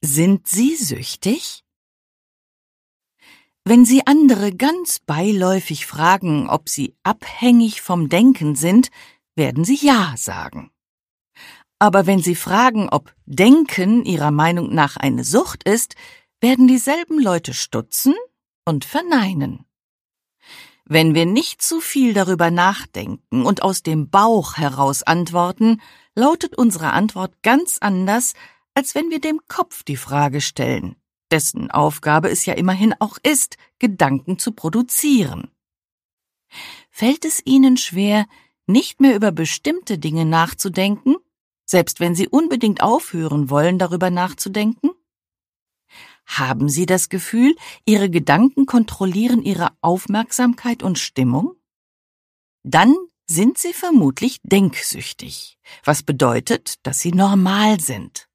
Sind Sie süchtig? Wenn Sie andere ganz beiläufig fragen, ob sie abhängig vom Denken sind, werden Sie Ja sagen. Aber wenn Sie fragen, ob Denken Ihrer Meinung nach eine Sucht ist, werden dieselben Leute stutzen und verneinen. Wenn wir nicht zu viel darüber nachdenken und aus dem Bauch heraus antworten, lautet unsere Antwort ganz anders, als wenn wir dem Kopf die Frage stellen, dessen Aufgabe es ja immerhin auch ist, Gedanken zu produzieren. Fällt es Ihnen schwer, nicht mehr über bestimmte Dinge nachzudenken, selbst wenn Sie unbedingt aufhören wollen, darüber nachzudenken? Haben Sie das Gefühl, Ihre Gedanken kontrollieren Ihre Aufmerksamkeit und Stimmung? Dann sind Sie vermutlich denksüchtig, was bedeutet, dass Sie normal sind.